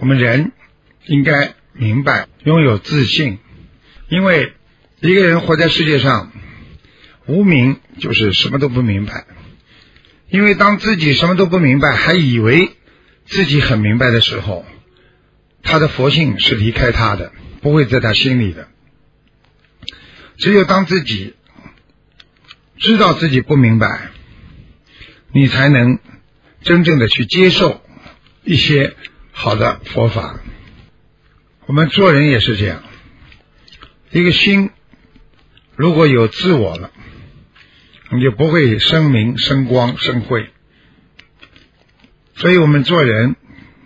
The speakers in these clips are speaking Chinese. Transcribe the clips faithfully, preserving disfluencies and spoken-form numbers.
我们人应该明白，拥有自信，因为一个人活在世界上，无明就是什么都不明白。因为当自己什么都不明白，还以为自己很明白的时候，他的佛性是离开他的，不会在他心里的。只有当自己知道自己不明白，你才能真正的去接受一些好的佛法。我们做人也是这样，一个心如果有自我了，你就不会生明生光生慧。所以我们做人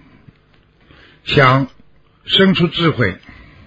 想生出智慧，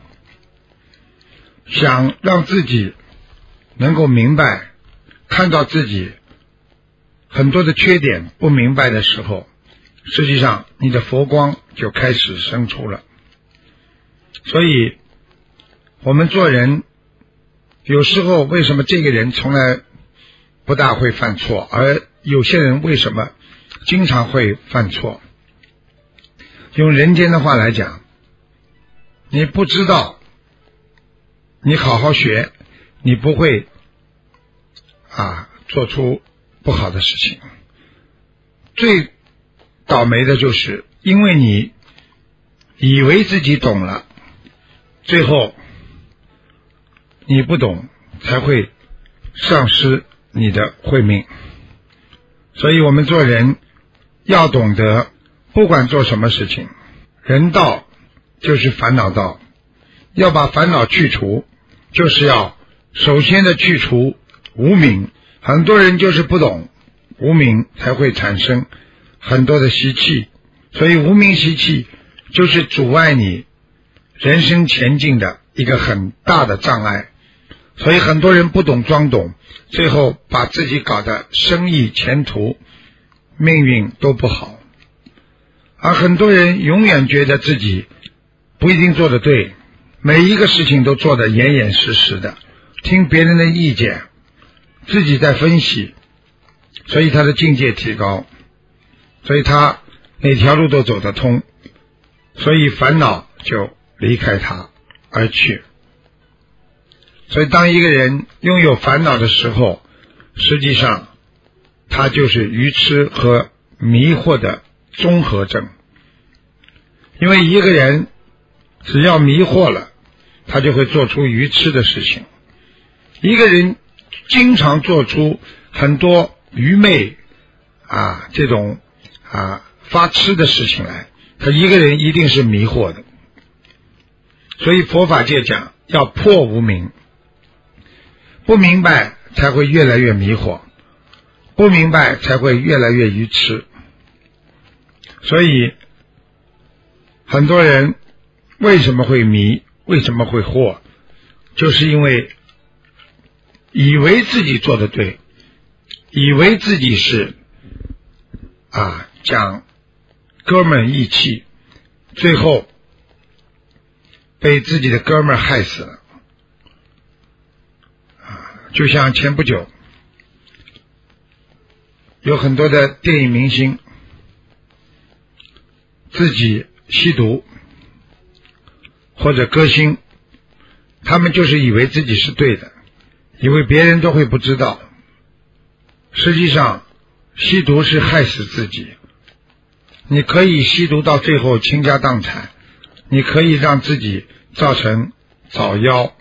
想让自己能够明白，看到自己很多的缺点不明白的时候，实际上你的佛光就开始生出了。所以我们做人有时候为什么这个人从来不大会犯错，而有些人为什么经常会犯错？用人间的话来讲，你不知道，你好好学，你不会啊做出不好的事情。最倒霉的就是因为你以为自己懂了，最后你不懂，才会丧失你的慧命。所以我们做人要懂得，不管做什么事情，人道就是烦恼道，要把烦恼去除，就是要首先的去除无明。很多人就是不懂无明，才会产生很多的习气，所以无明习气就是阻碍你人生前进的一个很大的障碍。所以很多人不懂装懂，最后把自己搞得生意前途命运都不好。而很多人永远觉得自己不一定做得对，每一个事情都做得严严实实的，听别人的意见，自己在分析，所以他的境界提高，所以他哪条路都走得通，所以烦恼就离开他而去。所以当一个人拥有烦恼的时候，实际上他就是愚痴和迷惑的综合症。因为一个人只要迷惑了，他就会做出愚痴的事情。一个人经常做出很多愚昧啊这种啊发痴的事情来，他一个人一定是迷惑的。所以佛法界讲要破无明，不明白才会越来越迷惑，不明白才会越来越愚痴。所以很多人为什么会迷，为什么会惑，就是因为以为自己做得对，以为自己是啊讲哥们儿义气，最后被自己的哥们儿害死了。就像前不久有很多的电影明星自己吸毒，或者歌星，他们就是以为自己是对的，以为别人都会不知道。实际上吸毒是害死自己。你可以吸毒到最后倾家荡产，你可以让自己造成早夭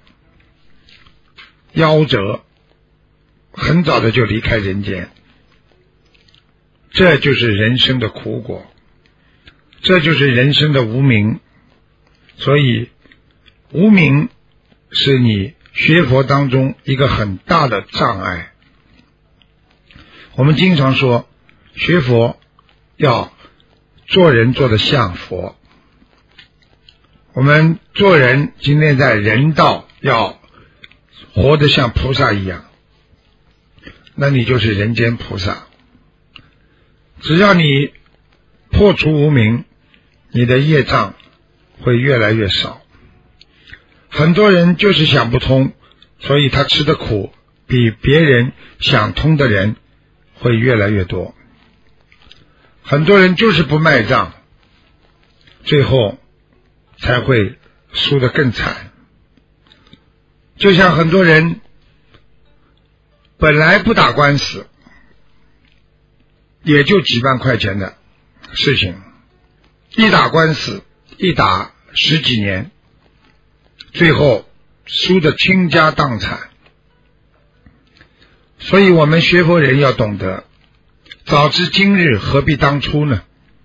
夭折，很早的就离开人间。这就是人生的苦果，这就是人生的无明。所以无明是你学佛当中一个很大的障碍。我们经常说学佛要做人做得像佛，我们做人今天在人道要活得像菩萨一样，那你就是人间菩萨。只要你破除无明，你的业障会越来越少。很多人就是想不通，所以他吃的苦比别人想通的人会越来越多。很多人就是不卖账， 最后才会输得更惨。就像很多人本来不打官司，也就几万块钱的事情，一打官司一打十几年，最后输得倾家荡产。所以我们学佛人要懂得，早知今日何必当初呢？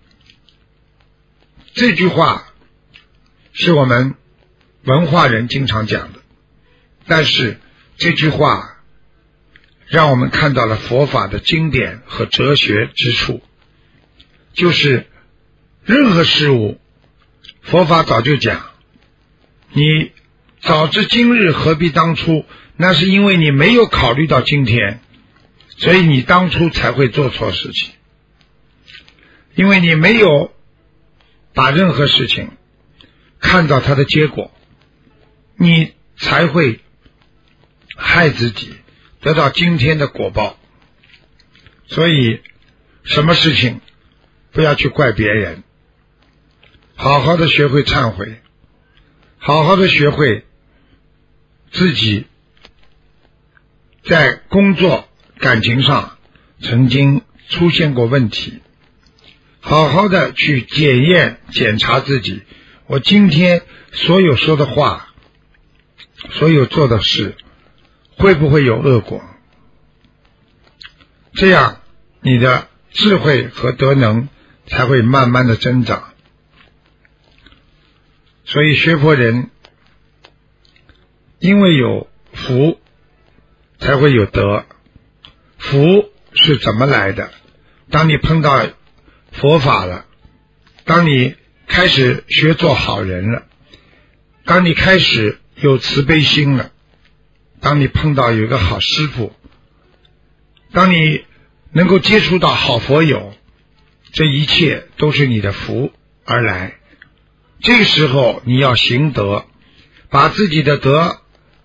这句话是我们文化人经常讲的，但是这句话让我们看到了佛法的经典和哲学之处，就是任何事物佛法早就讲，你早知今日何必当初，那是因为你没有考虑到今天，所以你当初才会做错事情，因为你没有把任何事情看到它的结果，你才会害自己得到今天的果报。所以什么事情不要去怪别人，好好的学会忏悔，好好的学会自己在工作感情上曾经出现过问题，好好的去检验检查自己，我今天所有说的话，所有做的事会不会有恶果，这样你的智慧和德能才会慢慢的增长。所以学佛人因为有福才会有德。福是怎么来的？当你碰到佛法了，当你开始学做好人了，当你开始有慈悲心了，当你碰到有一个好师父，当你能够接触到好佛友，这一切都是你的福而来。这个时候你要行德，把自己的德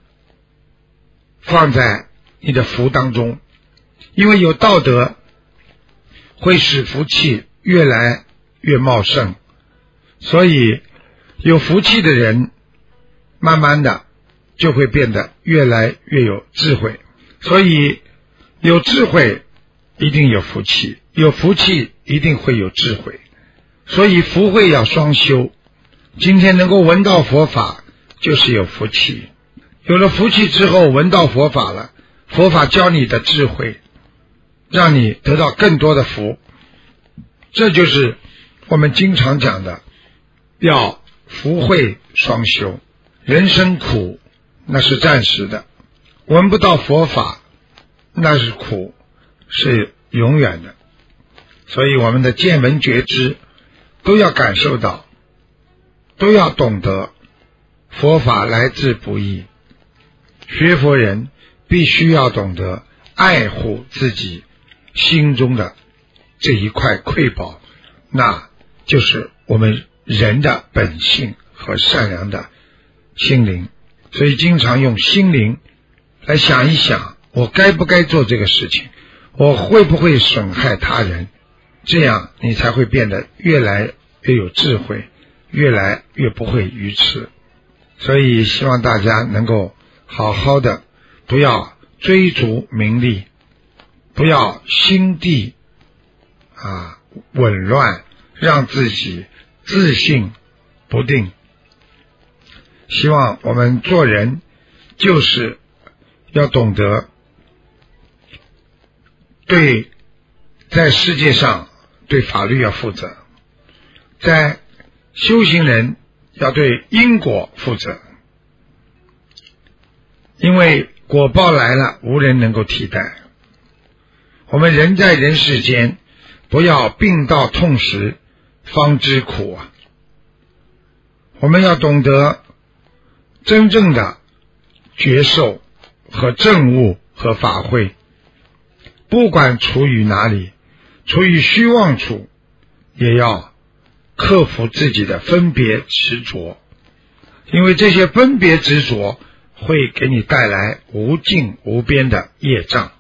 放在你的福当中，因为有道德会使福气越来越茂盛，所以有福气的人慢慢的就会变得越来越有智慧。所以有智慧一定有福气，有福气一定会有智慧，所以福慧要双修。今天能够闻到佛法就是有福气，有了福气之后闻到佛法了，佛法教你的智慧，让你得到更多的福。这就是我们经常讲的，要福慧双修。人生苦那是暂时的，闻不到佛法那是苦，是永远的。所以我们的见闻觉知都要感受到，都要懂得佛法来之不易。学佛人必须要懂得爱护自己心中的这一块瑰宝，那就是我们人的本性和善良的心灵。所以经常用心灵来想一想，我该不该做这个事情，我会不会损害他人，这样你才会变得越来越有智慧，越来越不会愚痴。所以希望大家能够好好的，不要追逐名利，不要心地啊紊乱，让自己自信不定。希望我们做人就是要懂得对在世界上对法律要负责，在修行人要对因果负责，因为果报来了无人能够替代。我们人在人世间，不要病到痛时方知苦啊！我们要懂得真正的觉受和证悟和法会，不管处于哪里，处于虚妄处，也要克服自己的分别执着，因为这些分别执着会给你带来无尽无边的业障。